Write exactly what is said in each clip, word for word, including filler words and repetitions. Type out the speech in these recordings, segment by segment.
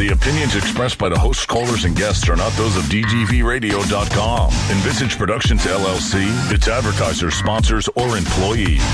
The opinions expressed by the hosts, callers, and guests are not those of D G V radio dot com, Envisage Productions, L L C, its advertisers, sponsors, or employees.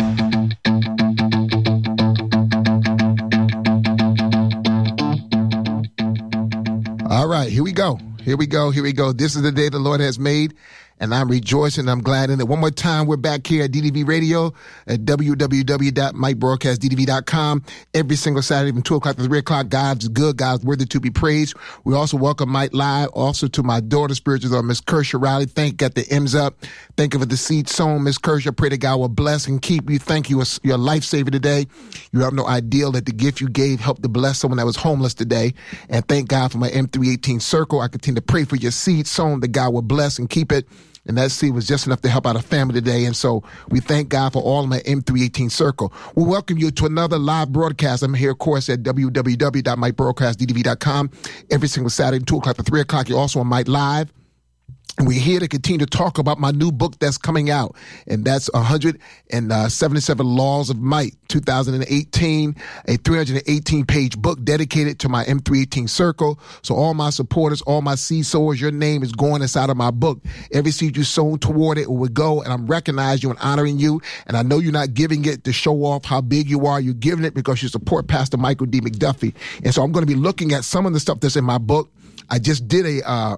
All right, here we go. Here we go. Here we go. This is the day the Lord has made, and I'm rejoicing. I'm glad in it. One more time, we're back here at D D V Radio at w w w dot mike broadcast d d v dot com every single Saturday from two o'clock to three o'clock. God's good. God's worthy to be praised. We also welcome Mike Live, also to my daughter, spiritual daughter, Miss Kershaw Riley. Thank got the M's up. Thank you for the seed sown, Miss Kershaw. Pray that God will bless and keep you. Thank you. You're a lifesaver today. You have no idea that the gift you gave helped to bless someone that was homeless today. And thank God for my M three eighteen circle. I continue to pray for your seed sown, that God will bless and keep it. And that seed was just enough to help out a family today. And so we thank God for all of my M three eighteen circle. We welcome you to another live broadcast. I'm here, of course, at w w w dot mike broadcast d d v dot com every single Saturday, two o'clock to three o'clock. You're also on Mike Live. And we're here to continue to talk about my new book that's coming out. And that's one hundred seventy-seven Laws of Might, two thousand eighteen, a three hundred eighteen page book dedicated to my M three eighteen circle. So all my supporters, all my seed sowers, your name is going inside of my book. Every seed you sown toward it will go, and I'm recognizing you and honoring you. And I know you're not giving it to show off how big you are. You're giving it because you support Pastor Michael D. McDuffie. And so I'm going to be looking at some of the stuff that's in my book. I just did a... Uh,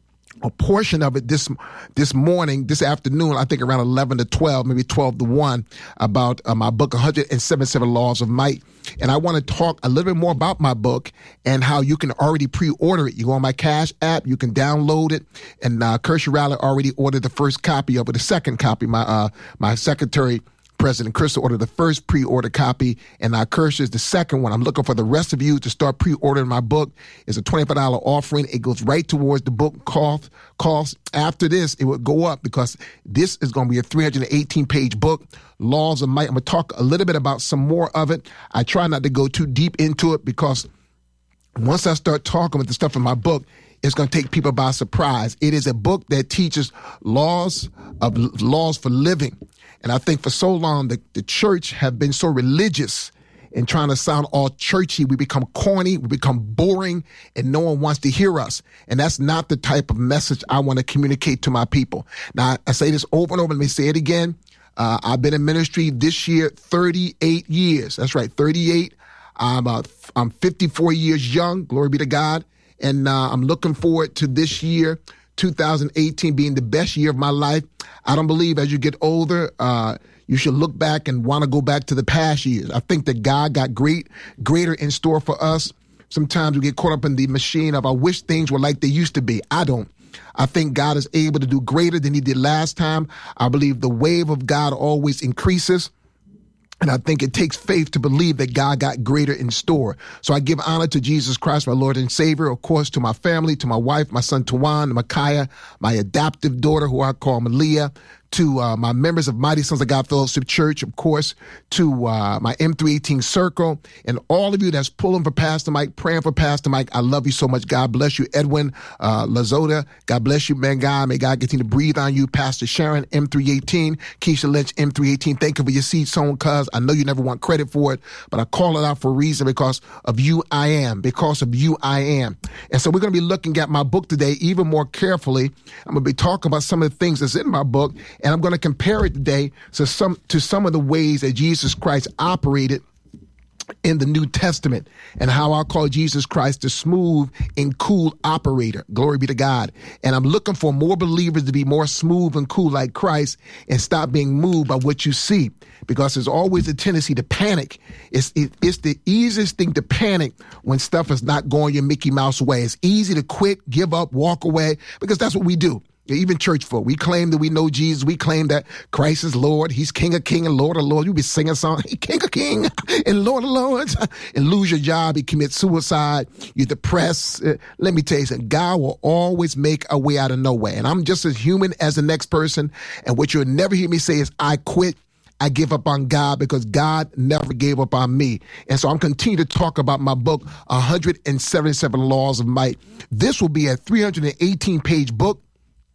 A portion of it this this morning, this afternoon, I think around eleven to twelve, maybe twelve to one, about uh, my book, one hundred seventy-seven Laws of Might. And I want to talk a little bit more about my book and how you can already pre-order it. You go on my Cash app, you can download it. And uh, Kershaw Riley already ordered the first copy of it, the second copy. My uh, my secretary, President Crystal, ordered the first pre-order copy, and now Kershaw is the second one. I'm looking for the rest of you to start pre-ordering my book. It's a twenty-five dollars offering. It goes right towards the book cost. cost. After this, it will go up because this is going to be a three hundred eighteen page book, Laws of Might. I'm going to talk a little bit about some more of it. I try not to go too deep into it because once I start talking with the stuff in my book, it's going to take people by surprise. It is a book that teaches laws of laws for living. And I think for so long, the, the church have been so religious in trying to sound all churchy. We become corny, we become boring, and no one wants to hear us. And that's not the type of message I want to communicate to my people. Now, I say this over and over. Let me say it again. Uh, I've been in ministry this year, thirty-eight years. That's right, thirty-eight. I'm, uh, I'm fifty-four years young. Glory be to God. And uh, I'm looking forward to this year, two thousand eighteen, being the best year of my life. I don't believe as you get older, uh, you should look back and want to go back to the past years. I think that God got great, greater in store for us. Sometimes we get caught up in the machine of I wish things were like they used to be. I don't. I think God is able to do greater than he did last time. I believe the wave of God always increases. And I think it takes faith to believe that God got greater in store. So I give honor to Jesus Christ, my Lord and Savior, of course, to my family, to my wife, my son Tawan, Micaiah, my adoptive daughter, who I call Malia, to uh, my members of Mighty Sons of God Fellowship Church, of course, to uh, my M three eighteen circle, and all of you that's pulling for Pastor Mike, praying for Pastor Mike. I love you so much. God bless you. Edwin uh, Lazota, God bless you, man. God, may God continue to breathe on you. Pastor Sharon, M three eighteen, Keisha Lynch, M three eighteen. Thank you for your seed sown, cuz I know you never want credit for it, but I call it out for a reason. Because of you, I am. Because of you, I am. And so we're going to be looking at my book today even more carefully. I'm going to be talking about some of the things that's in my book. And I'm going to compare it today to some to some of the ways that Jesus Christ operated in the New Testament, and how I call Jesus Christ the smooth and cool operator. Glory be to God. And I'm looking for more believers to be more smooth and cool like Christ and stop being moved by what you see, because there's always a tendency to panic. It's, it, it's the easiest thing to panic when stuff is not going your Mickey Mouse way. It's easy to quit, give up, walk away, because that's what we do. Even church folk, we claim that we know Jesus. We claim that Christ is Lord. He's King of King and Lord of Lords. You be singing a song, hey, King of King and Lord of Lords, and lose your job. You commit suicide. You're depressed. Uh, let me tell you something. God will always make a way out of no way. And I'm just as human as the next person. And what you'll never hear me say is, I quit. I give up on God, because God never gave up on me. And so I'm continuing to talk about my book, one hundred seventy-seven Laws of Might. This will be a three hundred eighteen page book.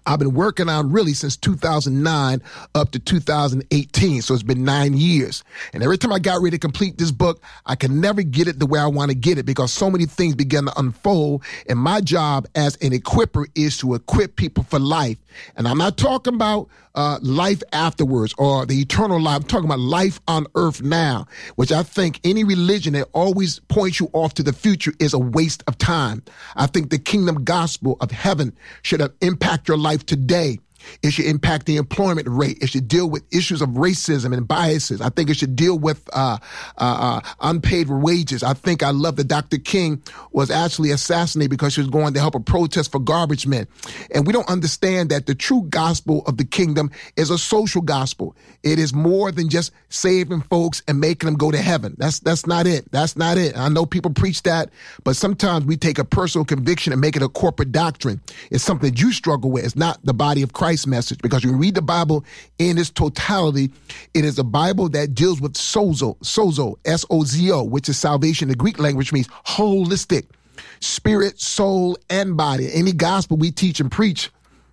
I've been working on really since two thousand nine up to two thousand eighteen. So it's been nine years. And every time I got ready to complete this book, I could never get it the way I want to get it because so many things began to unfold. And my job as an equipper is to equip people for life. And I'm not talking about uh, life afterwards or the eternal life. I'm talking about life on earth now, which I think any religion that always points you off to the future is a waste of time. I think the kingdom gospel of heaven should have impact your life today. It should impact the employment rate. It should deal with issues of racism and biases. I think it should deal with uh, uh, uh, unpaid wages. I think I love that Doctor King was actually assassinated because she was going to help a protest for garbage men. And we don't understand that the true gospel of the kingdom is a social gospel. It is more than just saving folks and making them go to heaven. That's that's not it. That's not it. I know people preach that, but sometimes we take a personal conviction and make it a corporate doctrine. It's something that you struggle with. It's not the body of Christ message, because when you read the Bible in its totality, it is a Bible that deals with sozo, sozo, S O Z O, which is salvation. The Greek language means holistic, spirit, soul, and body. Any gospel we teach and preach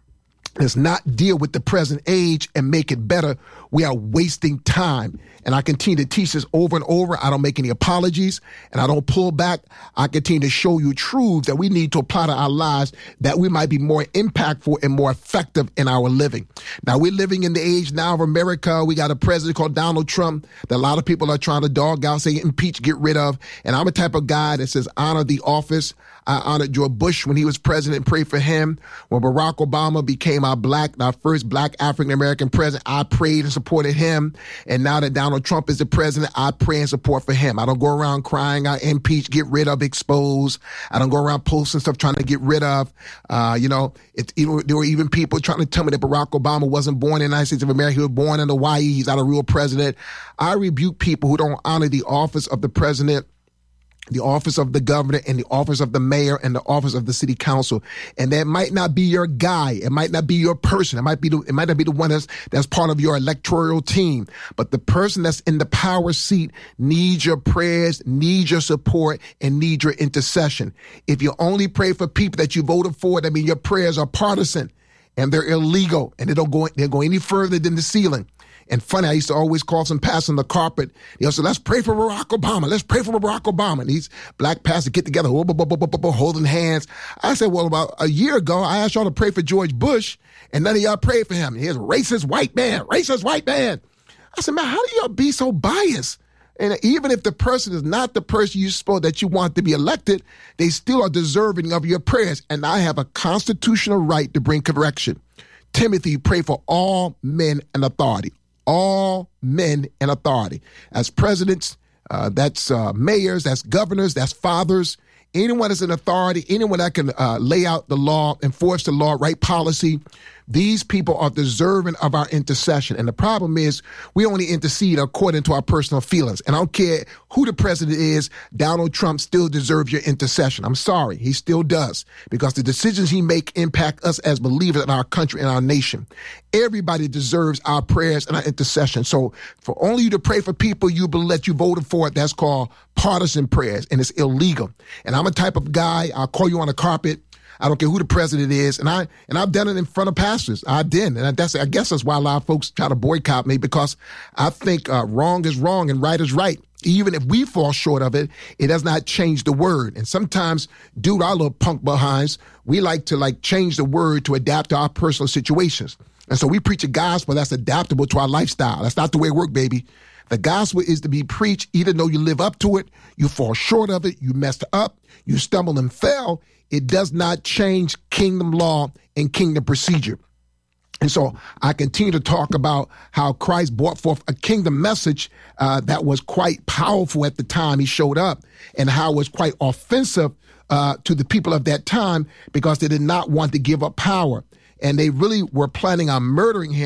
does not deal with the present age and make it better. We are wasting time. And I continue to teach this over and over. I don't make any apologies and I don't pull back. I continue to show you truths that we need to apply to our lives that we might be more impactful and more effective in our living. Now, we're living in the age now of America. We got a president called Donald Trump that a lot of people are trying to dog out, say impeach, get rid of. And I'm a type of guy that says honor the office. I honored George Bush when he was president and prayed for him. When Barack Obama became our black, our first black African-American president, I prayed and supported him. And now that Donald Trump is the president, I pray and support for him. I don't go around crying out, impeach, get rid of, expose. I don't go around posting stuff trying to get rid of. Uh, you know, it, it, there were even people trying to tell me that Barack Obama wasn't born in the United States of America. He was born in Hawaii. He's not a real president. I rebuke people who don't honor the office of the president, the office of the governor, and the office of the mayor, and the office of the city council. And that might not be your guy. It might not be your person. It might be the, it might not be the one that's, that's part of your electoral team. But the person that's in the power seat needs your prayers, needs your support, and needs your intercession. If you only pray for people that you voted for, that means your prayers are partisan and they're illegal and they don't go, they go any further than the ceiling. And funny, I used to always call some pastors on the carpet. You know, so let's pray for Barack Obama. Let's pray for Barack Obama. And these black pastors get together, holding hands. I said, well, about a year ago, I asked y'all to pray for George Bush, and none of y'all prayed for him. He's a racist white man, racist white man. I said, man, how do y'all be so biased? And even if the person is not the person you suppose that you want to be elected, they still are deserving of your prayers. And I have a constitutional right to bring correction. Timothy, pray for all men in authority. All men in authority. As presidents, uh, that's uh, mayors, that's governors, that's fathers, anyone that's in authority, anyone that can uh, lay out the law, enforce the law, write policy. These people are deserving of our intercession. And the problem is we only intercede according to our personal feelings. And I don't care who the president is, Donald Trump still deserves your intercession. I'm sorry, he still does, because the decisions he makes impact us as believers in our country and our nation. Everybody deserves our prayers and our intercession. So for only you to pray for people you believe that you voted for, that's called partisan prayers, and it's illegal. And I'm a type of guy, I'll call you on the carpet. I don't care who the president is, and I and I've done it in front of pastors. I did, and that's I guess that's why a lot of folks try to boycott me, because I think uh, wrong is wrong and right is right. Even if we fall short of it, it does not change the word. And sometimes, dude, our little punk behinds, we like to like change the word to adapt to our personal situations. And so we preach a gospel that's adaptable to our lifestyle. That's not the way it works, baby. The gospel is to be preached, even though you live up to it, you fall short of it, you messed up, you stumbled and fell. It does not change kingdom law and kingdom procedure. And so I continue to talk about how Christ brought forth a kingdom message uh, that was quite powerful at the time he showed up, and how it was quite offensive uh, to the people of that time, because they did not want to give up power. And they really were planning on murdering him.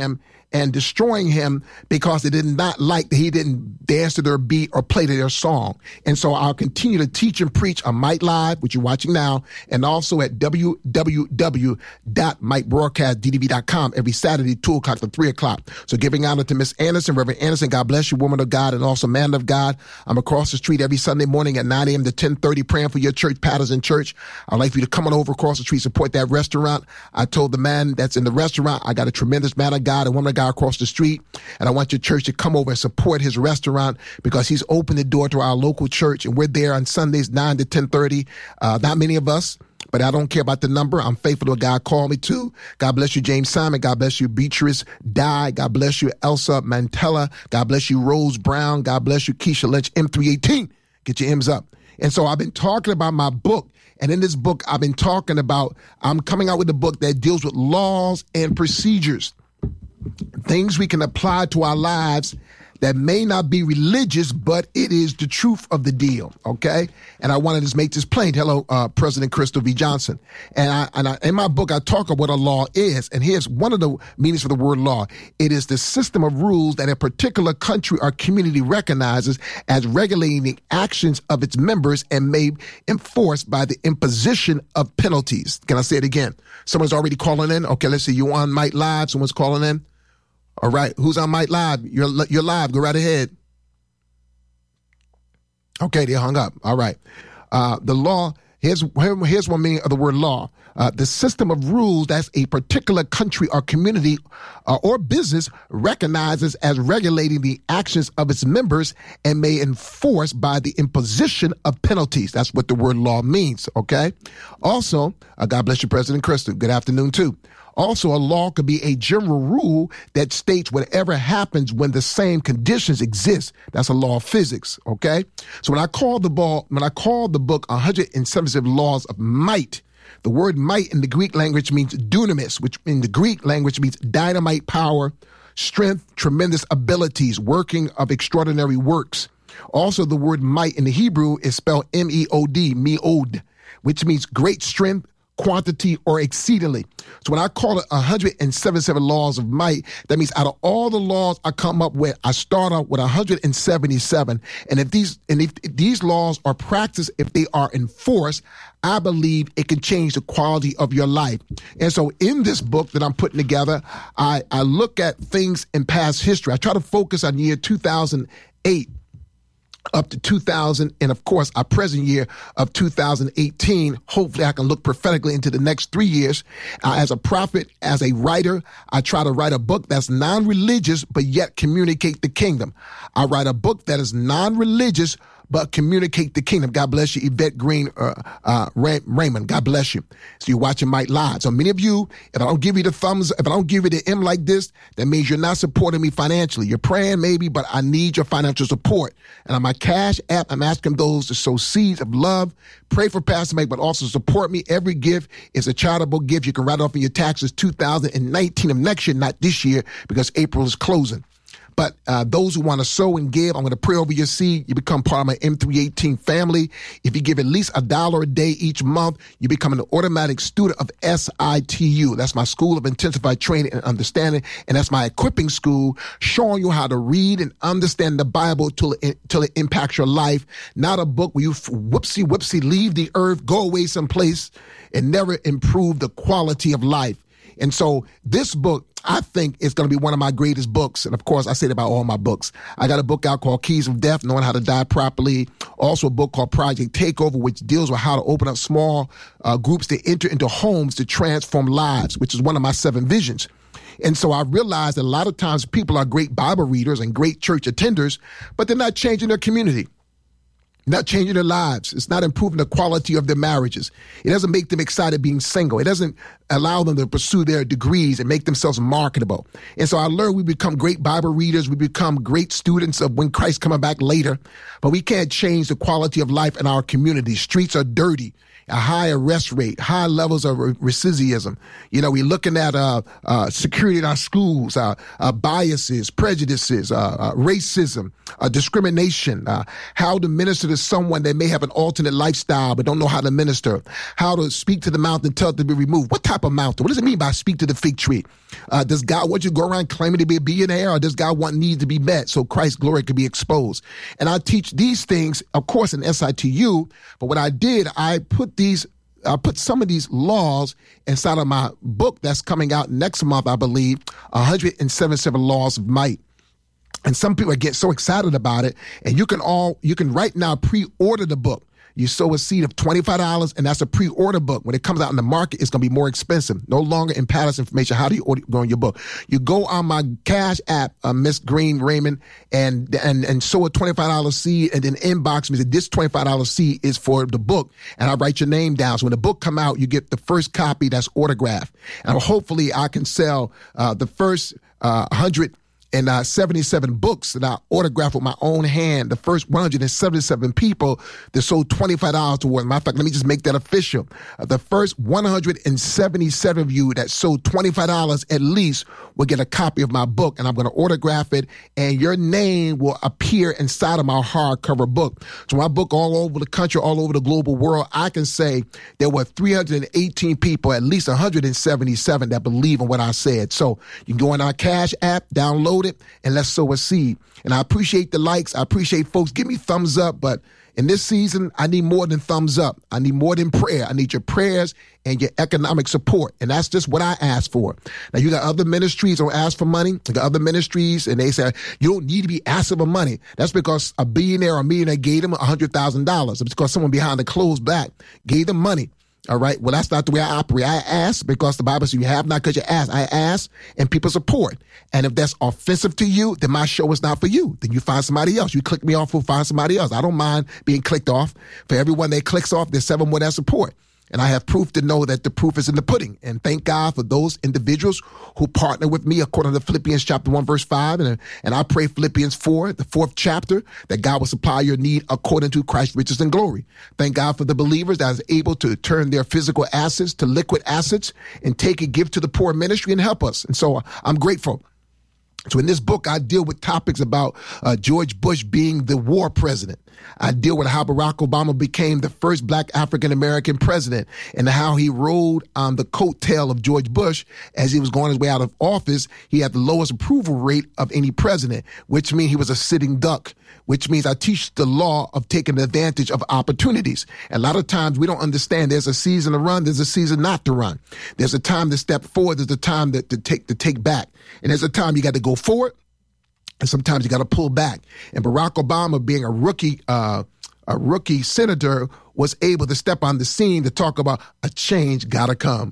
and destroying him because they did not like that he didn't dance to their beat or play to their song. And so I'll continue to teach and preach on Might Live, which you're watching now, and also at w w w dot might broadcast d d v dot com every Saturday, two o'clock to three o'clock. So giving honor to Miss Anderson, Reverend Anderson, God bless you, woman of God, and also man of God. I'm across the street every Sunday morning at nine a.m. to ten thirty praying for your church, Patterson Church. I'd like for you to come on over across the street, support that restaurant. I told the man that's in the restaurant, I got a tremendous man of God and woman of God across the street, and I want your church to come over and support his restaurant because he's opened the door to our local church, and we're there on Sundays nine to ten thirty. Uh, not many of us, but I don't care about the number. I'm faithful to what God called me to. God bless you, James Simon. God bless you, Beatrice Dye. God bless you, Elsa Mantella. God bless you, Rose Brown. God bless you, Keisha Lynch, M three eighteen. Get your M's up. And so I've been talking about my book. And in this book, I've been talking about, I'm coming out with a book that deals with laws and procedures, things we can apply to our lives that may not be religious, but it is the truth of the deal, okay? And I want to just make this plain. Hello, uh, President Crystal V. Johnson. And, I, and I, in my book, I talk about what a law is. And here's one of the meanings for the word law. It is the system of rules that a particular country or community recognizes as regulating the actions of its members and may enforce by the imposition of penalties. Can I say it again? Someone's already calling in. Okay, let's see. You on Might Live. Someone's calling in. All right. Who's on Might Live? You're, you're live. Go right ahead. Okay, they hung up. All right. Uh, the law, here's, here, here's one meaning of the word law. Uh, the system of rules that a particular country or community uh, or business recognizes as regulating the actions of its members and may enforce by the imposition of penalties. That's what the word law means, okay? Also, uh, God bless you, President Crystal. Good afternoon, too. Also, a law could be a general rule that states whatever happens when the same conditions exist. That's a law of physics, okay? So when I call the ball, when I call the book one hundred seventy-seven Laws of Might, the word might in the Greek language means dunamis, which in the Greek language means dynamite power, strength, tremendous abilities, working of extraordinary works. Also, the word might in the Hebrew is spelled M E O D, meod, which means great strength, quantity, or exceedingly. So when I call it one hundred seventy-seven Laws of Might, that means out of all the laws I come up with, I start out with one hundred seventy-seven. And if these and if these laws are practiced, if they are enforced, I believe it can change the quality of your life. And so in this book that I'm putting together, I, I look at things in past history. I try to focus on year two thousand eight. Up to two thousand, and of course, our present year of two thousand eighteen. Hopefully, I can look prophetically into the next three years. Uh, as a prophet, as a writer, I try to write a book that's non-religious, but yet communicate the kingdom. I write a book that is non-religious, but communicate the kingdom. God bless you, Yvette Green, uh, uh, Ray- Raymond. God bless you. So you're watching Might Live. So many of you, if I don't give you the thumbs, if I don't give you the M like this, that means you're not supporting me financially. You're praying maybe, but I need your financial support. And on my Cash app, I'm asking those to sow seeds of love. Pray for Pastor Mike, but also support me. Every gift is a charitable gift. You can write off in your taxes two thousand nineteen of next year, not this year, because April is closing. But uh, those who want to sow and give, I'm going to pray over your seed. You become part of my M three eighteen family. If you give at least a dollar a day each month, you become an automatic student of S I T U. That's my School of Intensified Training and Understanding. And that's my equipping school, showing you how to read and understand the Bible till it, till it impacts your life. Not a book where you whoopsie, whoopsie, leave the earth, go away someplace, and never improve the quality of life. And so this book, I think, is going to be one of my greatest books. And of course, I say it about all my books. I got a book out called Keys of Death, Knowing How to Die Properly. Also a book called Project Takeover, which deals with how to open up small uh, groups to enter into homes to transform lives, which is one of my seven visions. And so I realized that a lot of times people are great Bible readers and great church attenders, but they're not changing their community. Not changing their lives. It's not improving the quality of their marriages. It doesn't make them excited being single. It doesn't allow them to pursue their degrees and make themselves marketable. And so I learned we become great Bible readers. We become great students of when Christ coming back later. But we can't change the quality of life in our community. Streets are dirty. A high arrest rate, high levels of recidivism. You know, we're looking at uh, uh, security in our schools, uh, uh, biases, prejudices, uh, uh, racism, uh, discrimination, uh, how to minister to someone that may have an alternate lifestyle but don't know how to minister, how to speak to the mountain and tell it to be removed. What type type of mountain? What does it mean by speak to the fig tree? Uh, does God want you to go around claiming to be a billionaire, or does God want needs to be met so Christ's glory could be exposed? And I teach these things, of course, in S I T U, but what I did, I put these I put some of these laws inside of my book that's coming out next month, I believe, one hundred seventy-seven Laws of Might. And some people get so excited about it, and you can all, you can right now pre-order the book. You sow a seed of twenty-five dollars, and that's a pre-order book. When it comes out in the market, it's going to be more expensive. No longer in Palace Information. How do you order go on your book? You go on my Cash app, uh, Miss Green Raymond, and and and sow a twenty-five dollars seed, and then inbox me that this twenty-five dollars seed is for the book, and I write your name down. So when the book come out, you get the first copy that's autographed, and hopefully I can sell uh, the first uh, one hundred and uh, seventy-seven books that I autographed with my own hand, the first one hundred seventy-seven people that sold twenty-five dollars towards. Matter of fact, let me just make that official. Uh, the first one hundred seventy-seven of you that sold twenty-five dollars at least will get a copy of my book, and I'm going to autograph it, and your name will appear inside of my hardcover book. So my book all over the country, all over the global world, I can say there were three hundred eighteen people, at least one hundred seventy-seven that believe in what I said. So you can go on our Cash app, download it, and let's sow a seed. And I appreciate the likes. I appreciate folks. Give me thumbs up. But in this season, I need more than thumbs up. I need more than prayer. I need your prayers and your economic support. And that's just what I ask for. Now, you got other ministries who ask for money. You got other ministries, and they say, you don't need to be asking for money. That's because a billionaire or a millionaire gave them one hundred thousand dollars. It's because someone behind the closed back gave them money. All right. Well, that's not the way I operate. I ask because the Bible says you have not because you ask. I ask and people support. And if that's offensive to you, then my show is not for you. Then you find somebody else. You click me off, we'll find somebody else. I don't mind being clicked off. For everyone that clicks off, there's seven more that support. And I have proof to know that the proof is in the pudding. And thank God for those individuals who partner with me according to Philippians chapter one, verse five. And, and I pray Philippians four, the fourth chapter, that God will supply your need according to Christ's riches and glory. Thank God for the believers that is able to turn their physical assets to liquid assets and take and give to the poor ministry and help us. And so I'm grateful. So in this book, I deal with topics about uh, George Bush being the war president. I deal with how Barack Obama became the first black African-American president and how he rode on the coattail of George Bush as he was going his way out of office. He had the lowest approval rate of any president, which means he was a sitting duck, which means I teach the law of taking advantage of opportunities. And a lot of times we don't understand there's a season to run, there's a season not to run. There's a time to step forward, there's a time to, to take to take back. And there's a time you got to go forward, and sometimes you got to pull back. And Barack Obama, being a rookie, uh, a rookie senator, was able to step on the scene to talk about a change gotta come.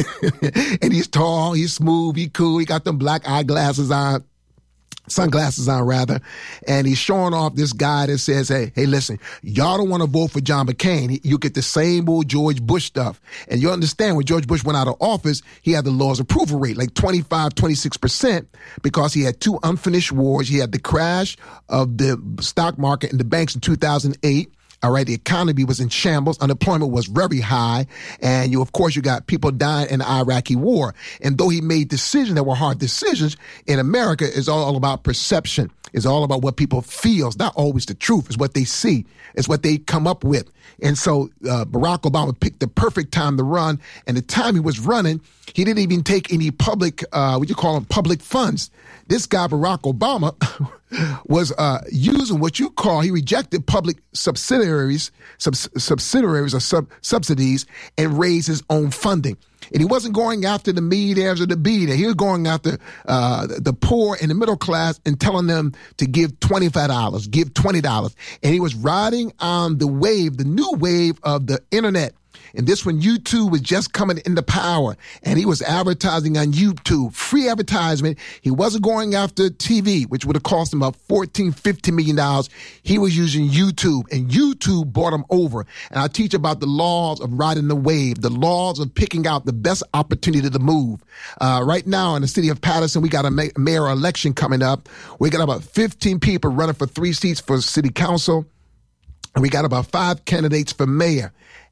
And he's tall, he's smooth, he cool, he got them black eyeglasses on. Sunglasses on, rather, and he's showing off this guy that says, hey, hey, listen, y'all don't want to vote for John McCain. You get the same old George Bush stuff. And you understand when George Bush went out of office, he had the lowest approval rate, like twenty-five, twenty-six percent, because he had two unfinished wars. He had the crash of the stock market and the banks in two thousand eight. All right, the economy was in shambles. Unemployment was very high. And you, of course, you got people dying in the Iraqi war. And though he made decisions that were hard decisions, in America, it's all about perception. It's all about what people feel. It's not always the truth. It's what they see. It's what they come up with. And so uh, Barack Obama picked the perfect time to run. And the time he was running, he didn't even take any public, uh, what you call them, public funds. This guy, Barack Obama, was uh, using what you call, he rejected public subsidiaries, sub- subsidiaries or sub- subsidies and raised his own funding. And he wasn't going after the millionaires or the billionaires. He was going after uh, the poor and the middle class and telling them to give twenty-five dollars, give twenty dollars. And he was riding on the wave, the new wave of the internet. And this when YouTube was just coming into power, and he was advertising on YouTube, free advertisement. He wasn't going after T V, which would have cost him about fourteen, fifteen million dollars. He was using YouTube, and YouTube bought him over. And I teach about the laws of riding the wave, the laws of picking out the best opportunity to move. Uh, right now in the city of Patterson, we got a mayor election coming up. We got about fifteen people running for three seats for city council, and we got about five candidates for mayor.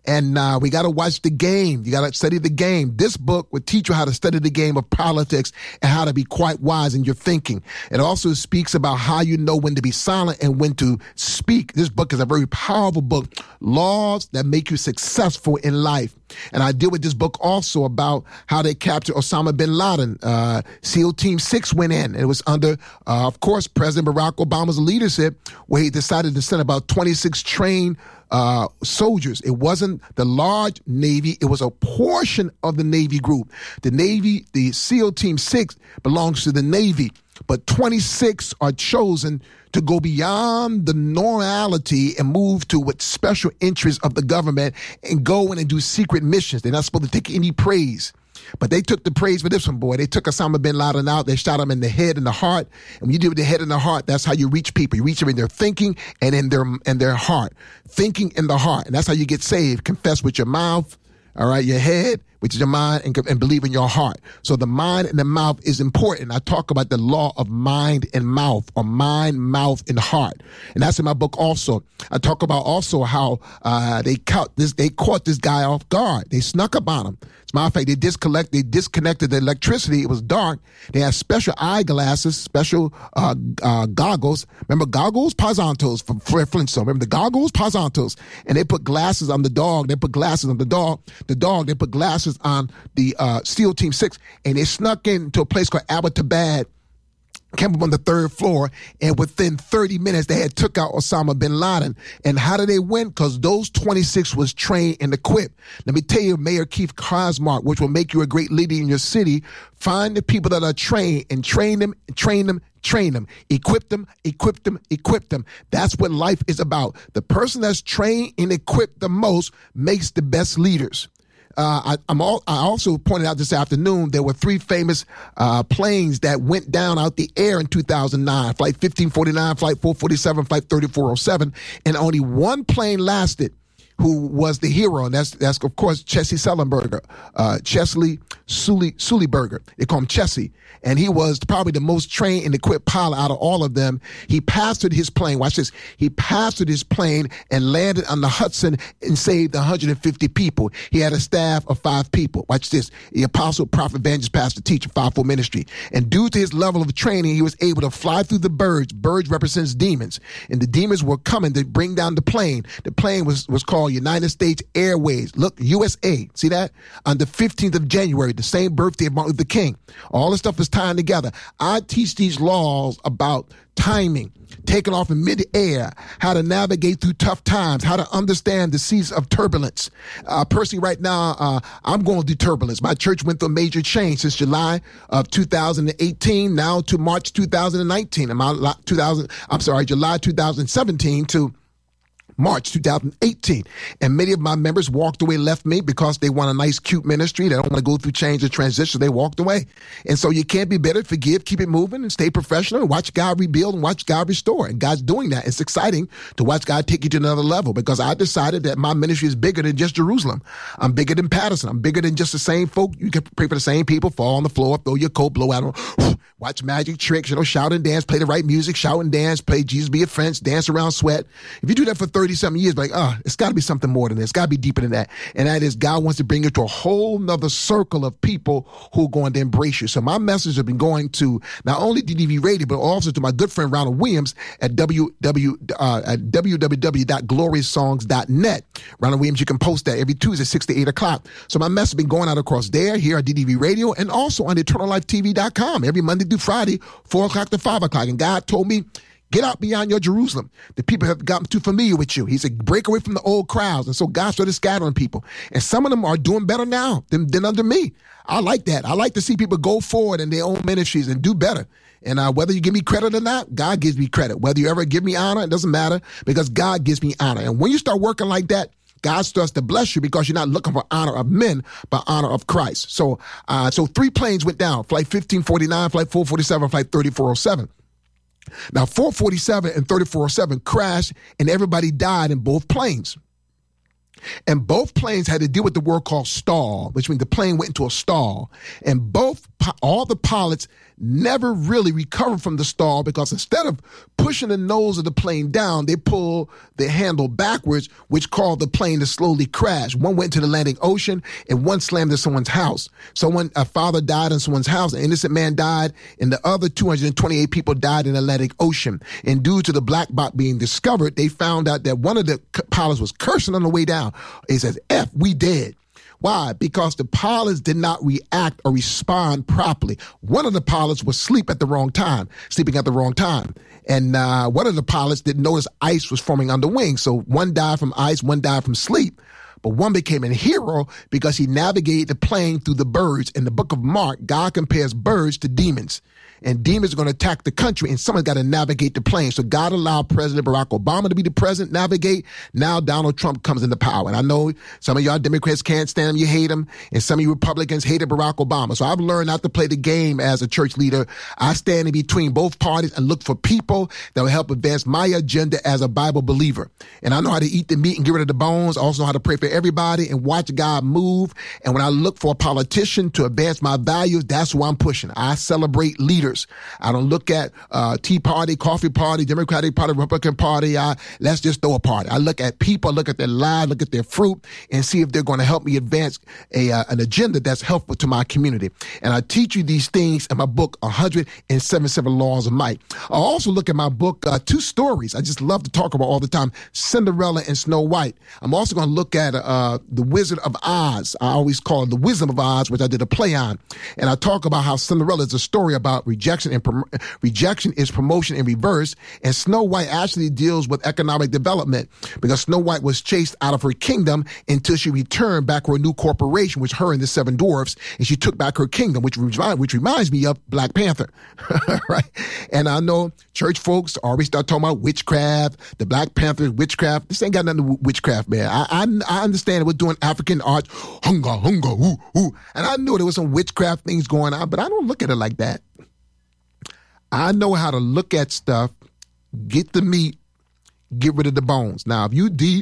And uh, we got to watch the game. You got to study the game. This book will teach you how to study the game of politics and how to be quite wise in your thinking. It also speaks about how you know when to be silent and when to speak. This book is a very powerful book. Laws that make you successful in life. And I deal with this book also about how they captured Osama bin Laden. Uh, SEAL Team six went in. It was under, uh, of course, President Barack Obama's leadership, where he decided to send about twenty-six trained uh, soldiers. It wasn't the large Navy. It was a portion of the Navy group. The Navy, the SEAL Team six belongs to the Navy, but twenty-six are chosen to go beyond the normality and move to what special interests of the government and go in and do secret missions. They're not supposed to take any praise. But they took the praise for this one, boy. They took Osama bin Laden out. They shot him in the head and the heart. And when you deal with the head and the heart, that's how you reach people. You reach them in their thinking and in their in their heart. Thinking in the heart. And that's how you get saved. Confess with your mouth, all right, your head, which is your mind, and, and believe in your heart. So the mind and the mouth is important. I talk about the law of mind and mouth, or mind, mouth, and heart. And that's in my book also. I talk about also how uh, they caught this, they caught this guy off guard. They snuck up on him. As a matter of fact, they disconnect, they disconnected the electricity. It was dark. They had special eyeglasses, special uh, uh, goggles. Remember goggles? Pazantos from Fred Flintstone. Remember the goggles? Pazantos. And they put glasses on the dog. They put glasses on the dog. The dog, they put glasses on the uh, SEAL Team six, and they snuck into a place called Abbottabad, came up on the third floor, and within thirty minutes, they had took out Osama bin Laden. And how did they win? Because those twenty-six was trained and equipped. Let me tell you, Mayor Keith Cosmark, which will make you a great leader in your city, find the people that are trained and train them, train them, train them, equip them, equip them, equip them. That's what life is about. The person that's trained and equipped the most makes the best leaders. Uh, I, I'm all, I also pointed out this afternoon there were three famous uh, planes that went down out the air in two thousand nine, Flight fifteen forty-nine, Flight four forty-seven, Flight thirty-four oh seven, and only one plane lasted, who was the hero, and that's, that's of course, Chesley Sullenberger, uh, Chesley Sully, Sullyberger. They call him Chessie, and he was probably the most trained and equipped pilot out of all of them. He pastored his plane, watch this, he pastored his plane and landed on the Hudson and saved one hundred fifty people. He had a staff of five people. Watch this, the apostle, prophet, evangelist, pastor, teacher, fivefold ministry. And due to his level of training, he was able to fly through the birds. Birds represents demons, and the demons were coming to bring down the plane. The plane was, was called United States Airways. Look, U S A. See that? On the fifteenth of January, the same birthday of Martin Luther King. All this stuff is tying together. I teach these laws about timing, taking off in midair, how to navigate through tough times, how to understand the seas of turbulence. Uh, personally, right now, uh, I'm going through turbulence. My church went through a major change since July of two thousand eighteen, now to March two thousand nineteen. And my two thousand, I'm sorry, July two thousand seventeen to March two thousand eighteen. And many of my members walked away, left me because they want a nice, cute ministry. They don't want to go through change or transition. They walked away. And so you can't be bitter, forgive, keep it moving, and stay professional, and watch God rebuild and watch God restore. And God's doing that. It's exciting to watch God take you to another level, because I decided that my ministry is bigger than just Jerusalem. I'm bigger than Patterson. I'm bigger than just the same folk. You can pray for the same people, fall on the floor, throw your coat, blow out, watch magic tricks, you know, shout and dance, play the right music, shout and dance, play Jesus Be a Friend, dance around, sweat. If you do that for thirty-something years, like, ah, oh, it's got to be something more than this. It's got to be deeper than that. And that is, God wants to bring you to a whole nother circle of people who are going to embrace you. So my message has been going to not only D D V Radio, but also to my good friend Ronald Williams at w w w uh, at w w w dot glorious songs dot net. Ronald Williams, you can post that every Tuesday, six to eight o'clock. So my message has been going out across there, here at D D V Radio, and also on eternal life t v dot com every Monday through Friday, four o'clock to five o'clock. And God told me, get out beyond your Jerusalem. The people have gotten too familiar with you. He said, break away from the old crowds. And so God started scattering people. And some of them are doing better now than, than under me. I like that. I like to see people go forward in their own ministries and do better. And uh, whether you give me credit or not, God gives me credit. Whether you ever give me honor, it doesn't matter, because God gives me honor. And when you start working like that, God starts to bless you, because you're not looking for honor of men, but honor of Christ. So, uh, so three planes went down, Flight fifteen forty-nine, Flight four forty-seven, Flight thirty-four oh seven. Now, four forty-seven and thirty-four oh seven crashed, and everybody died in both planes. And both planes had to deal with the word called stall, which means the plane went into a stall. And both, all the pilots never really recovered from the stall because instead of pushing the nose of the plane down, they pulled the handle backwards, which caused the plane to slowly crash. One went to the Atlantic Ocean and one slammed into someone's house. Someone, a father died in someone's house, an innocent man died, and the other two hundred twenty-eight people died in the Atlantic Ocean. And due to the black box being discovered, they found out that one of the pilots was cursing on the way down. He says, F, we dead. Why? Because the pilots did not react or respond properly. One of the pilots was asleep at the wrong time, sleeping at the wrong time. And uh, one of the pilots didn't notice ice was forming on the wing. So one died from ice, one died from sleep. But one became a hero because he navigated the plane through the birds. In the book of Mark, God compares birds to demons. And demons are going to attack the country, and someone's got to navigate the plane. So God allowed President Barack Obama to be the president, navigate. Now Donald Trump comes into power. And I know some of y'all Democrats can't stand him, you hate him, and some of you Republicans hated Barack Obama. So I've learned not to play the game as a church leader. I stand in between both parties and look for people that will help advance my agenda as a Bible believer. And I know how to eat the meat and get rid of the bones. I also know how to pray for everybody and watch God move. And when I look for a politician to advance my values, that's who I'm pushing. I celebrate leaders. I don't look at uh, Tea Party, Coffee Party, Democratic Party, Republican Party. I, let's just throw a party. I look at people, look at their lives, look at their fruit, and see if they're going to help me advance a uh, an agenda that's helpful to my community. And I teach you these things in my book, one hundred seventy-seven Laws of Might. I also look at my book, uh, two stories I just love to talk about all the time, Cinderella and Snow White. I'm also going to look at uh, The Wizard of Oz. I always call it The Wisdom of Oz, which I did a play on. And I talk about how Cinderella is a story about rejection and prom- rejection is promotion in reverse. And Snow White actually deals with economic development because Snow White was chased out of her kingdom until she returned back to a new corporation, which her and the seven dwarfs, and she took back her kingdom, which, which reminds me of Black Panther, right? And I know church folks always start talking about witchcraft, the Black Panther, witchcraft. This ain't got nothing to do with witchcraft, man. I, I, I understand we're doing African art, hunga, hunga, ooh, ooh. And I knew there was some witchcraft things going on, but I don't look at it like that. I know how to look at stuff, get the meat, get rid of the bones. Now, if you deep,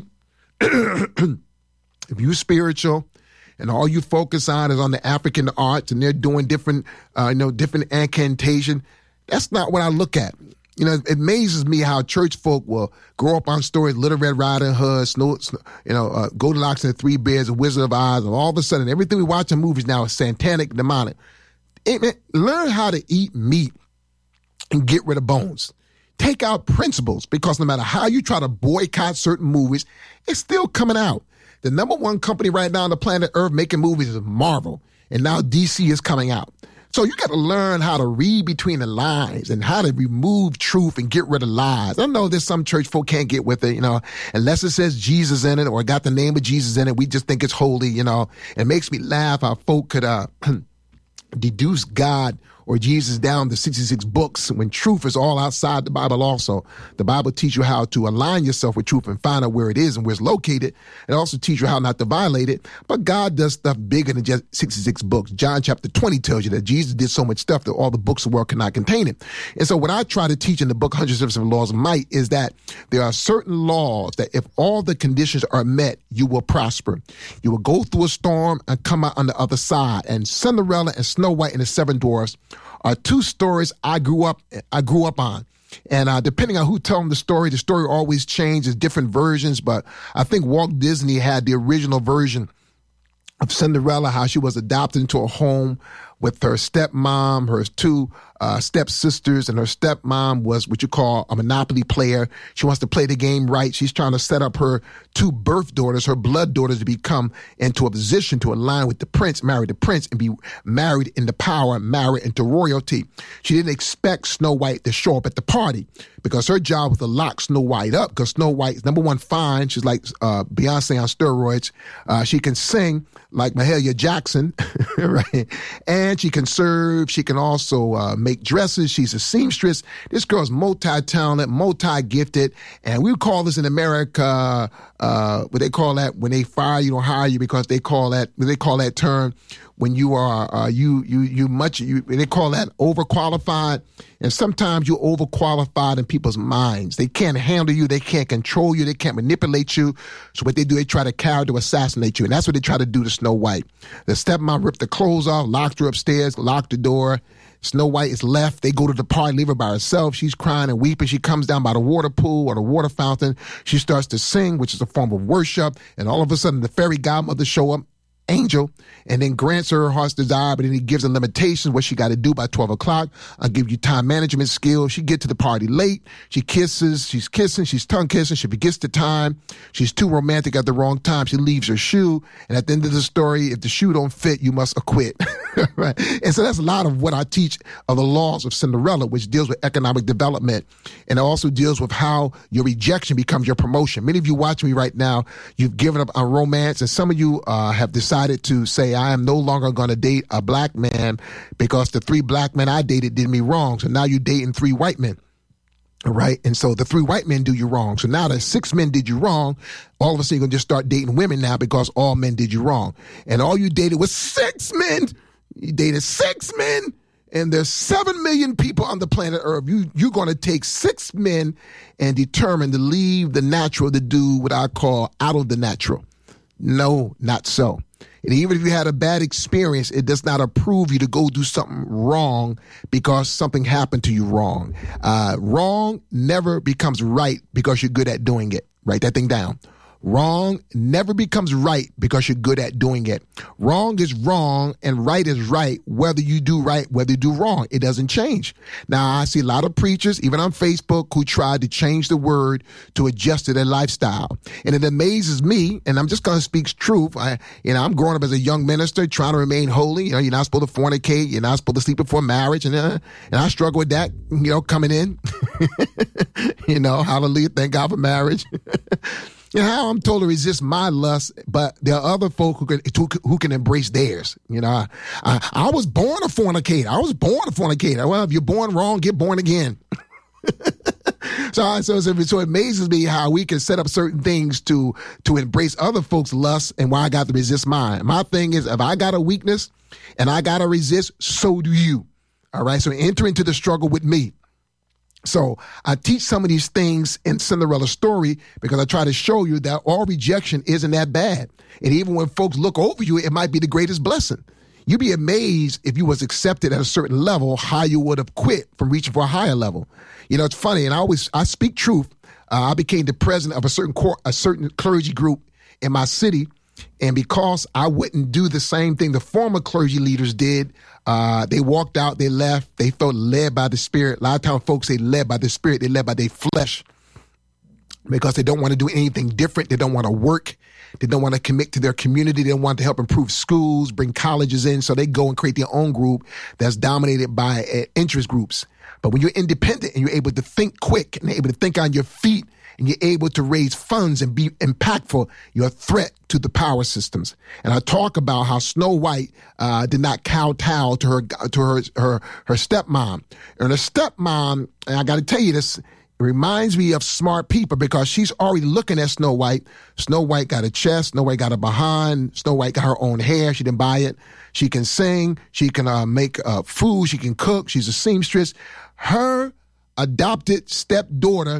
if you spiritual, and all you focus on is on the African arts, and they're doing different, uh, you know, different incantation, that's not what I look at. You know, it amazes me how church folk will grow up on stories, Little Red Riding Hood, Snow, Snow you know, uh, Goldilocks and the Three Bears, The Wizard of Oz, and all of a sudden, everything we watch in movies now is satanic, demonic. Hey, man, learn how to eat meat and get rid of bones. Take out principles, because no matter how you try to boycott certain movies, it's still coming out. The number one company right now on the planet Earth making movies is Marvel, and now D C is coming out. So you got to learn how to read between the lines and how to remove truth and get rid of lies. I know there's some church folk can't get with it, you know, unless it says Jesus in it or got the name of Jesus in it. We just think it's holy, you know. It makes me laugh how folk could uh, deduce God or Jesus down to sixty-six books when truth is all outside the Bible also. The Bible teaches you how to align yourself with truth and find out where it is and where it's located. It also teaches you how not to violate it. But God does stuff bigger than just sixty-six books. John chapter twenty tells you that Jesus did so much stuff that all the books of the world cannot contain it. And so what I try to teach in the book one hundred seventy-seven Laws of Might is that there are certain laws that if all the conditions are met, you will prosper. You will go through a storm and come out on the other side. And Cinderella and Snow White and the Seven Dwarfs are two stories I grew up I grew up on. And uh, depending on who tells the story, the story always changes, different versions. But I think Walt Disney had the original version of Cinderella, how she was adopted into a home with her stepmom, her two uh, stepsisters, and her stepmom was what you call a Monopoly player. She wants to play the game right. She's trying to set up her two birth daughters, her blood daughters, to become into a position to align with the prince, marry the prince, and be married into power, married into royalty. She didn't expect Snow White to show up at the party because her job was to lock Snow White up, because Snow White is, number one, fine. She's like uh, Beyonce on steroids. Uh, she can sing like Mahalia Jackson, right? And she can serve. She can also uh, make dresses. She's a seamstress. This girl's multi-talented, multi-gifted. And we call this in America, uh, what they call that, when they fire you, don't hire you, because they call that, they call that term when you are, uh, you, you, you much, you, they call that overqualified. And sometimes you're overqualified in people's minds. They can't handle you. They can't control you. They can't manipulate you. So what they do, they try to character assassinate you. And that's what they try to do to Snow White. The stepmom ripped the clothes off, locked her upstairs, locked the door. Snow White is left. They go to the party, leave her by herself. She's crying and weeping. She comes down by the water pool or the water fountain. She starts to sing, which is a form of worship. And all of a sudden, the fairy godmother show up, angel, and then grants her her heart's desire, but then he gives her limitations, what she got to do by twelve o'clock. I'll give you time management skills. She get to the party late. She kisses. She's kissing. She's tongue kissing. She forgets the time. She's too romantic at the wrong time. She leaves her shoe. And at the end of the story, if the shoe don't fit, you must acquit. Right? And so that's a lot of what I teach of the laws of Cinderella, which deals with economic development. And it also deals with how your rejection becomes your promotion. Many of you watching me right now, you've given up on romance, and some of you uh, have decided to say, I am no longer going to date a black man because the three black men I dated did me wrong. So now you're dating three white men. All right. And so the three white men do you wrong. So now that six men did you wrong, all of a sudden you're going to just start dating women now because all men did you wrong. And all you dated was six men. You dated six men. And there's seven million people on the planet Earth. You, you're going to take six men and determine to leave the natural to do what I call out of the natural. No, not so. And even if you had a bad experience, it does not approve you to go do something wrong because something happened to you wrong. Uh, wrong never becomes right because you're good at doing it. Write that thing down. Wrong never becomes right because you're good at doing it. Wrong is wrong and right is right, whether you do right, whether you do wrong. It doesn't change. Now, I see a lot of preachers, even on Facebook, who tried to change the word to adjust to their lifestyle. And it amazes me, and I'm just going to speak truth. I, you know, I'm growing up as a young minister, trying to remain holy. You know, you're not supposed to fornicate. You're not supposed to sleep before marriage. And, uh, and I struggle with that, you know, coming in. You know, hallelujah, thank God for marriage. You know, how I'm told to resist my lust, but there are other folk who can who, who can embrace theirs. You know, I, I, I was born a fornicator. I was born a fornicator. Well, if you're born wrong, get born again. so, so, so, so it amazes me how we can set up certain things to to embrace other folks' lust and why I got to resist mine. My thing is, if I got a weakness and I got to resist, so do you. All right, so enter into the struggle with me. So I teach some of these things in Cinderella's story because I try to show you that all rejection isn't that bad. And even when folks look over you, it might be the greatest blessing. You'd be amazed if you was accepted at a certain level, how you would have quit from reaching for a higher level. You know, it's funny, and I always I speak truth. Uh, I became the president of a certain cor- a certain clergy group in my city. And because I wouldn't do the same thing the former clergy leaders did, uh, they walked out, they left, they felt led by the Spirit. A lot of times folks say led by the Spirit, they led by their flesh because they don't want to do anything different. They don't want to work. They don't want to commit to their community. They don't want to help improve schools, bring colleges in. So they go and create their own group that's dominated by uh, interest groups. But when you're independent and you're able to think quick and able to think on your feet, and you're able to raise funds and be impactful, you're a threat to the power systems. And I talk about how Snow White uh, did not kowtow to her to her her her stepmom. And her stepmom, and I got to tell you this, it reminds me of smart people because she's already looking at Snow White. Snow White got a chest. Snow White got a behind. Snow White got her own hair. She didn't buy it. She can sing. She can uh, make uh, food. She can cook. She's a seamstress. Her adopted stepdaughter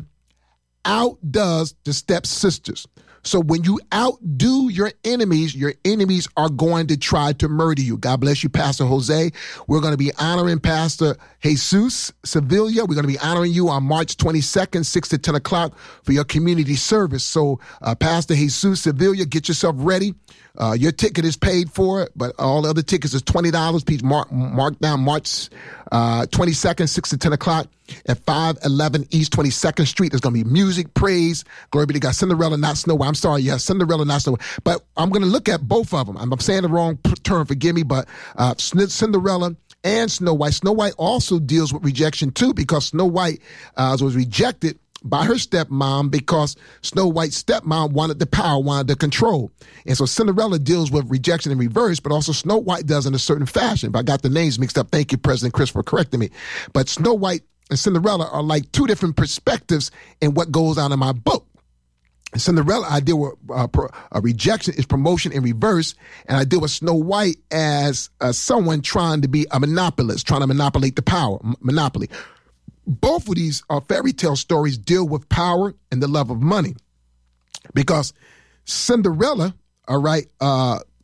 outdoes the stepsisters. So when you outdo your enemies, your enemies are going to try to murder you. God bless you, Pastor Jose. We're going to be honoring Pastor Jesus Sevilla. We're going to be honoring you on March twenty-second, six to ten o'clock for your community service. So uh, Pastor Jesus Sevilla, get yourself ready. Uh, your ticket is paid for, but all the other tickets is twenty dollars. Please mark, mark down March uh, twenty-second, six to ten o'clock at five eleven East twenty-second Street. There's going to be music, praise, glory be to God. Cinderella, not Snow White. I'm sorry, yes, Cinderella, not Snow White. But I'm going to look at both of them. I'm, I'm saying the wrong term, forgive me, but uh, Cinderella and Snow White. Snow White also deals with rejection too, because Snow White uh, was rejected by her stepmom because Snow White's stepmom wanted the power, wanted the control. And so Cinderella deals with rejection in reverse, but also Snow White does in a certain fashion. But I got the names mixed up. Thank you, President Chris, for correcting me. But Snow White and Cinderella are like two different perspectives in what goes on in my book. In Cinderella, I deal with uh, pro, uh, rejection is promotion in reverse, and I deal with Snow White as uh, someone trying to be a monopolist, trying to manipulate the power, m- monopoly. Both of these uh, fairy tale stories deal with power and the love of money. Because Cinderella, all right, uh,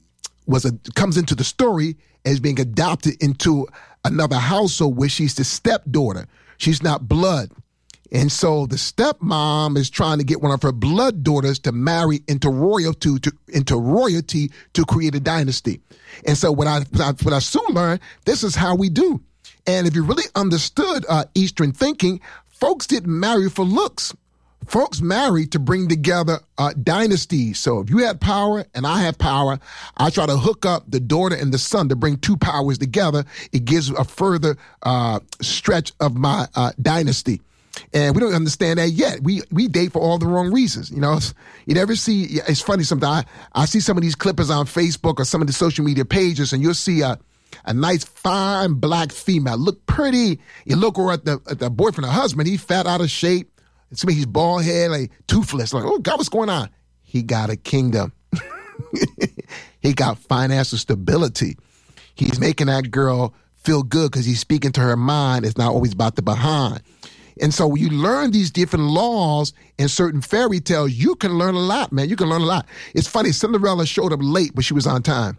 was a comes into the story as being adopted into another household where she's the stepdaughter. She's not blood. And so the stepmom is trying to get one of her blood daughters to marry into royalty to into royalty to create a dynasty. And so what I what I soon learned, this is how we do. And if you really understood uh, Eastern thinking, folks didn't marry for looks. Folks married to bring together uh, dynasties. So if you had power and I have power, I try to hook up the daughter and the son to bring two powers together. It gives a further uh, stretch of my uh, dynasty. And we don't understand that yet. We we date for all the wrong reasons. You know, you never see, it's funny sometimes, I, I see some of these clippers on Facebook or some of the social media pages, and you'll see a, a nice, fine black female, look pretty. You look over at the, at the boyfriend or husband, he's fat, out of shape. It's me, he's bald head, like toothless. Like, oh God, what's going on? He got a kingdom. He got financial stability. He's making that girl feel good because he's speaking to her mind. It's not always about the behind. And so when you learn these different laws in certain fairy tales, you can learn a lot, man. You can learn a lot. It's funny, Cinderella showed up late, but she was on time.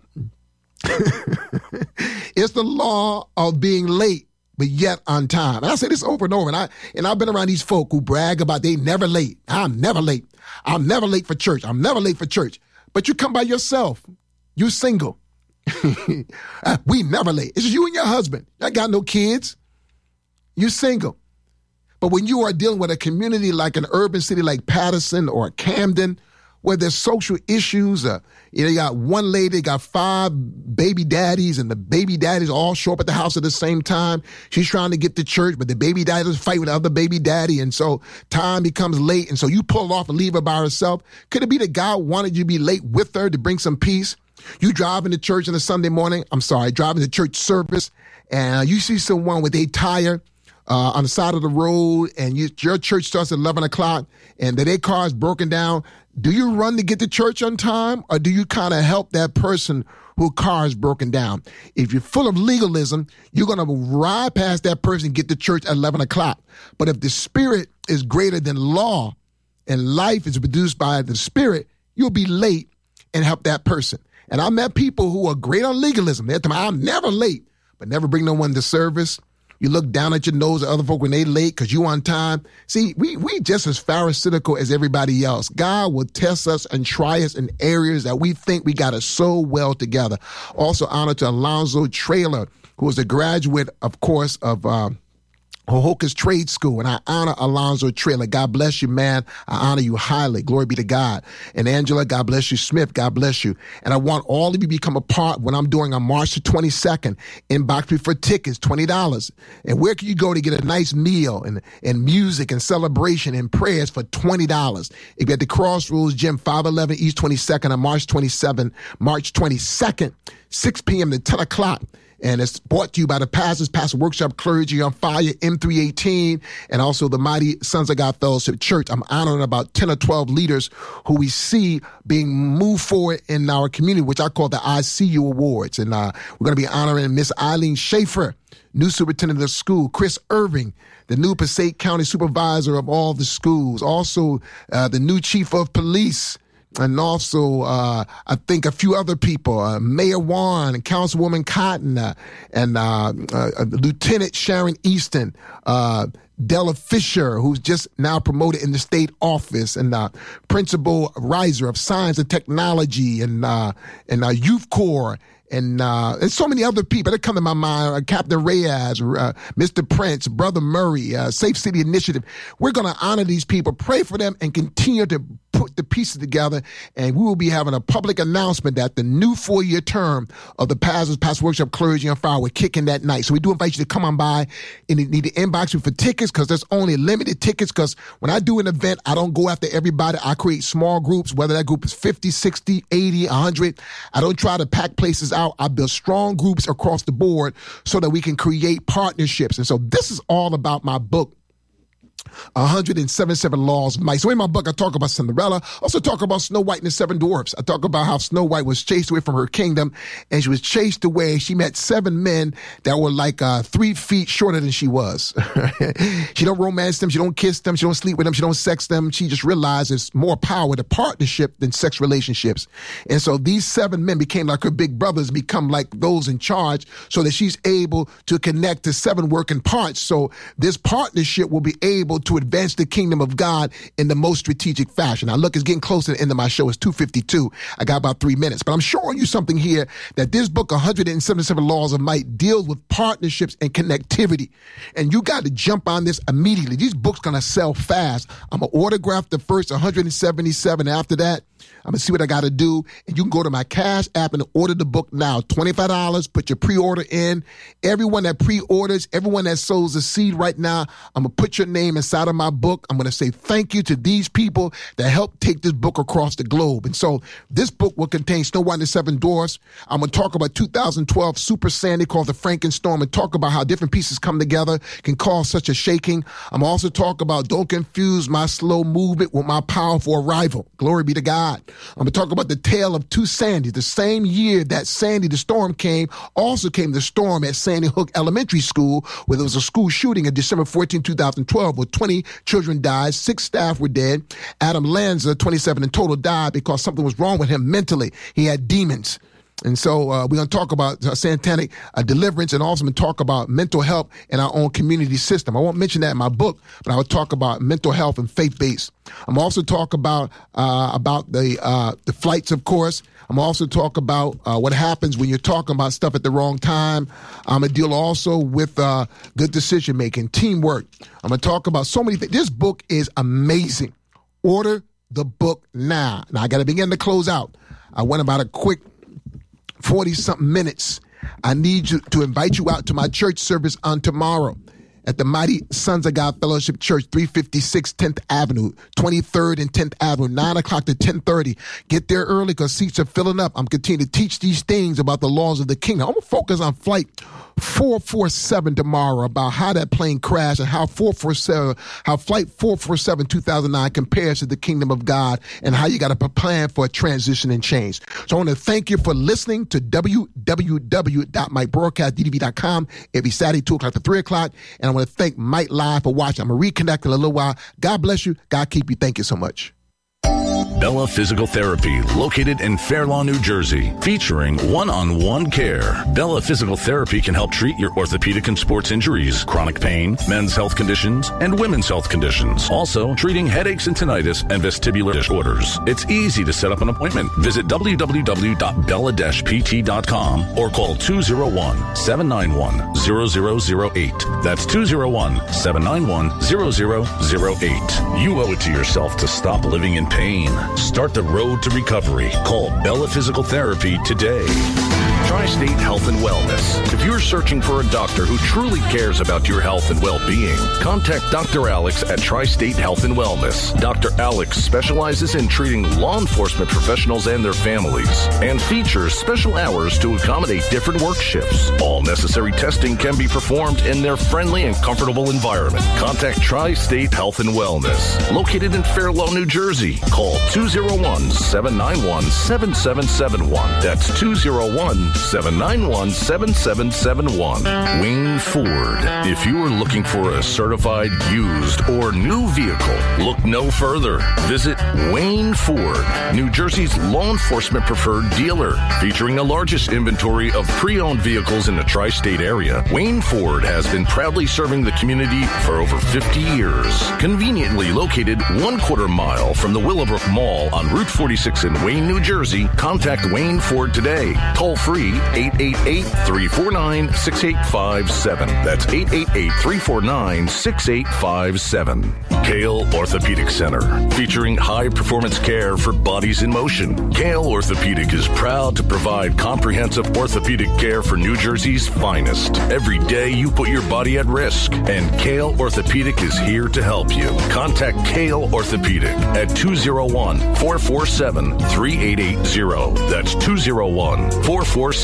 It's the law of being late, but yet on time. And I say this over and over, and, I, and I've been around these folk who brag about they never late. I'm never late. I'm never late for church. I'm never late for church. But you come by yourself. You're single. We never late. It's just you and your husband. I got no kids. You're single. But when you are dealing with a community like an urban city like Patterson or Camden, where there's social issues, uh, you know, you got one lady, got five baby daddies, and the baby daddies all show up at the house at the same time. She's trying to get to church, but the baby daddies fight with the other baby daddy, and so time becomes late, and so you pull off and leave her by herself. Could it be that God wanted you to be late with her to bring some peace? You driving to church on a Sunday morning, I'm sorry, driving to church service, and you see someone with a tire Uh, on the side of the road, and you, your church starts at eleven o'clock, and their car is broken down. Do you run to get to church on time, or do you kind of help that person whose car is broken down? If you're full of legalism, you're going to ride past that person and get to church at eleven o'clock. But if the Spirit is greater than law, and life is produced by the Spirit, you'll be late and help that person. And I met people who are great on legalism. They're telling me, I'm never late, but never bring no one to service. You look down at your nose at other folk when they late because you on time. See, we we just as pharisaical as everybody else. God will test us and try us in areas that we think we got it so well together. Also, honor to Alonzo Traylor, who is a graduate, of course, of uh, Hohokus Trade School, and I honor Alonzo Traylor. God bless you, man. I honor you highly. Glory be to God. And Angela, God bless you. Smith, God bless you. And I want all of you to become a part of what I'm doing on March the twenty-second. Inbox me for tickets, twenty dollars. And where can you go to get a nice meal and, and music and celebration and prayers for twenty dollars? If you're at the Crossroads Gym, five eleven East twenty-second on March twenty-seventh, March twenty-second, six p.m. to ten o'clock. And it's brought to you by the Pastors Pastor Workshop Clergy on Fire, M three eighteen, and also the Mighty Sons of God Fellowship Church. I'm honoring about ten or twelve leaders who we see being moved forward in our community, which I call the I See You Awards. And uh, we're going to be honoring Miss Eileen Schaefer, new superintendent of the school, Chris Irving, the new Passaic County supervisor of all the schools, also uh, the new chief of police, and also, uh, I think a few other people, uh, Mayor Warren and Councilwoman Cotton, uh, and uh, uh, Lieutenant Sharon Easton, uh, Della Fisher, who's just now promoted in the state office, and uh, Principal Reiser of Science and Technology, and uh, and uh, Youth Corps, and uh, and so many other people that come to my mind, uh, Captain Reyes, uh, Mister Prince, Brother Murray, uh, Safe City Initiative. We're going to honor these people, pray for them, and continue to put the pieces together, and we will be having a public announcement that the new four-year term of the Pastors Pastor Workshop Clergy on Fire will kick in that night. So we do invite you to come on by, and you need to inbox me for tickets because there's only limited tickets, because when I do an event, I don't go after everybody. I create small groups, whether that group is fifty, sixty, eighty, one hundred. I don't try to pack places out. I build strong groups across the board so that we can create partnerships. And so this is all about my book, one hundred seventy-seven Laws of Might. So in my book, I talk about Cinderella. I also talk about Snow White and the Seven Dwarfs. I talk about how Snow White was chased away from her kingdom, and she was chased away. She met seven men that were like uh, three feet shorter than she was. She don't romance them. She don't kiss them. She don't sleep with them. She don't sex them. She just realizes more power to partnership than sex relationships. And so these seven men became like her big brothers, become like those in charge, so that she's able to connect to seven working parts. So this partnership will be able to advance the kingdom of God in the most strategic fashion. Now, look, it's getting close to the end of my show. It's two fifty-two. I got about three minutes. But I'm showing you something here that this book, one hundred seventy-seven Laws of Might, deals with partnerships and connectivity. And you got to jump on this immediately. These books going to sell fast. I'm going to autograph the first one hundred seventy-seven. After that, I'm going to see what I got to do. And you can go to my Cash app and order the book now. twenty-five dollars. Put your pre-order in. Everyone that pre-orders, everyone that sows a seed right now, I'm going to put your name inside of my book. I'm going to say thank you to these people that helped take this book across the globe. And so this book will contain Snow White and the Seven Dwarfs. I'm going to talk about two thousand twelve Super Sandy called the Frankenstorm, and talk about how different pieces come together can cause such a shaking. I'm also talk about don't confuse my slow movement with my powerful arrival. Glory be to God. I'm going to talk about the tale of two Sandys. The same year that Sandy, the storm came, also came the storm at Sandy Hook Elementary School, where there was a school shooting on December fourteenth, two thousand twelve, where twenty children died, six staff were dead. Adam Lanza, twenty-seven in total, died because something was wrong with him mentally. He had demons. And so uh, we're going to talk about uh, satanic uh, deliverance, and also talk about mental health in our own community system. I won't mention that in my book, but I will talk about mental health and faith-based. I'm also talk about uh, about the uh, the flights, of course. I'm also talk about uh, what happens when you're talking about stuff at the wrong time. I'm going to deal also with uh, good decision-making, teamwork. I'm going to talk about so many things. This book is amazing. Order the book now. Now, I got to begin to close out. I went about a quick forty-something minutes. I need you to invite you out to my church service on tomorrow at the Mighty Sons of God Fellowship Church, three fifty-six tenth Avenue, twenty-third and tenth Avenue, nine o'clock to ten thirty. Get there early because seats are filling up. I'm continuing to teach these things about the laws of the kingdom. I'm going to focus on flight four forty-seven tomorrow, about how that plane crashed and how four forty-seven, how flight four forty-seven two thousand nine compares to the kingdom of God, and how you got to plan for a transition and change. So I want to thank you for listening to w w w dot mike broadcast d t v dot com every Saturday, two o'clock to three o'clock. And I want to thank Mike Live for watching. I'm going to reconnect in a little while. God bless you. God keep you. Thank you so much. Bella Physical Therapy, located in Fair Lawn, New Jersey, featuring one-on-one care. Bella Physical Therapy can help treat your orthopedic and sports injuries, chronic pain, men's health conditions, and women's health conditions. Also, treating headaches and tinnitus and vestibular disorders. It's easy to set up an appointment. Visit w w w dot bella dash p t dot com or call two oh one, seven nine one, zero zero zero eight. That's two oh one, seven nine one, zero zero zero eight. You owe it to yourself to stop living in pain. Start the road to recovery. Call Bella Physical Therapy today. Tri-State Health and Wellness. If you're searching for a doctor who truly cares about your health and well-being, contact Doctor Alex at Tri-State Health and Wellness. Doctor Alex specializes in treating law enforcement professionals and their families, and features special hours to accommodate different work shifts. All necessary testing can be performed in their friendly and comfortable environment. Contact Tri-State Health and Wellness, located in Fair Lawn, New Jersey. Call two oh one, seven nine one, seven seven seven one. That's two oh one, seven nine one, seven seven seven one. Wayne Ford. If you are looking for a certified used or new vehicle, look no further. Visit Wayne Ford, New Jersey's law enforcement preferred dealer, featuring the largest inventory of pre-owned vehicles in the tri-state area. Wayne Ford has been proudly serving the community for over fifty years. Conveniently located one quarter mile from the Willowbrook Mall on Route forty-six in Wayne, New Jersey, contact Wayne Ford today. Toll free eight eight eight, three four nine, six eight five seven. That's eight eight eight, three four nine, six eight five seven. Kale Orthopedic Center, featuring high-performance care for bodies in motion. Kale Orthopedic is proud to provide comprehensive orthopedic care for New Jersey's finest. Every day you put your body at risk, and Kale Orthopedic is here to help you. Contact Kale Orthopedic at two oh one, four four seven, three eight eight zero. That's two oh one, four four seven,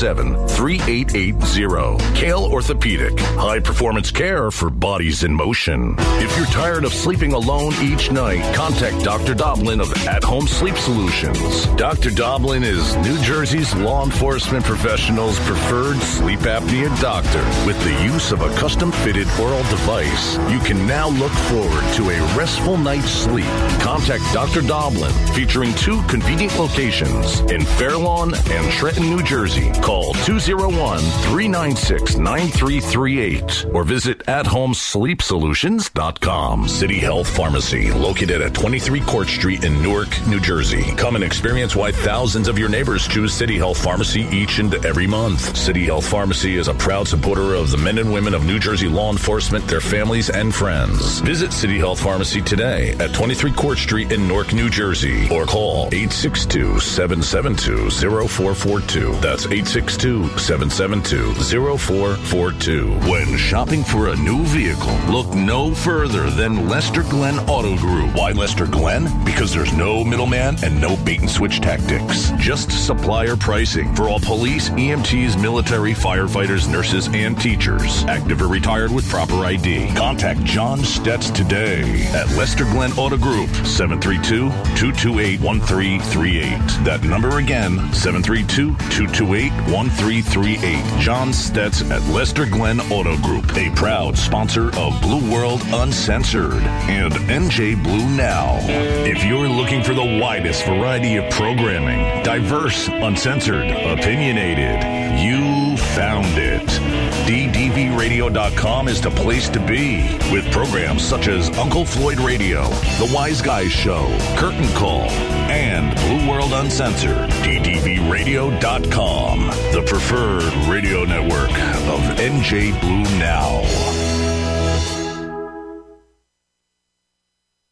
seven, three eight eight zero. Kale Orthopedic, high-performance care for bodies in motion. If you're tired of sleeping alone each night, contact Doctor Doblin of At Home Sleep Solutions. Doctor Doblin is New Jersey's law enforcement professionals' preferred sleep apnea doctor. With the use of a custom-fitted oral device, you can now look forward to a restful night's sleep. Contact Doctor Doblin, featuring two convenient locations in Fairlawn and Trenton, New Jersey. Call two oh one, three nine six, nine three three eight or visit at home sleep solutions dot com. City Health Pharmacy, located at twenty-three Court Street in Newark, New Jersey. Come and experience why thousands of your neighbors choose City Health Pharmacy each and every month. City Health Pharmacy is a proud supporter of the men and women of New Jersey law enforcement, their families, and friends. Visit City Health Pharmacy today at twenty-three Court Street in Newark, New Jersey, or call eight six two, seven seven two, zero four four two. That's eight six two, seven seven two, zero four four two. When shopping for a new vehicle, look no further than Lester Glenn Auto Group. Why Lester Glenn? Because there's no middleman and no bait and switch tactics. Just supplier pricing for all police, E M Ts, military, firefighters, nurses, and teachers. Active or retired with proper I D. Contact John Stetz today at Lester Glenn Auto Group, seven three two, two two eight, one three three eight. That number again, seven three two, two two eight, one three three eight. John Stetz at Lester Glenn Auto Group, a proud sponsor of Blue World Uncensored and N J Blue Now. If you're looking for the widest variety of programming, diverse, uncensored, opinionated, you found it. D D V radio dot com is the place to be, with programs such as Uncle Floyd Radio, The Wise Guys Show, Curtain Call, and Blue World Uncensored. D D V radio dot com, the preferred radio network of N J Blue Now.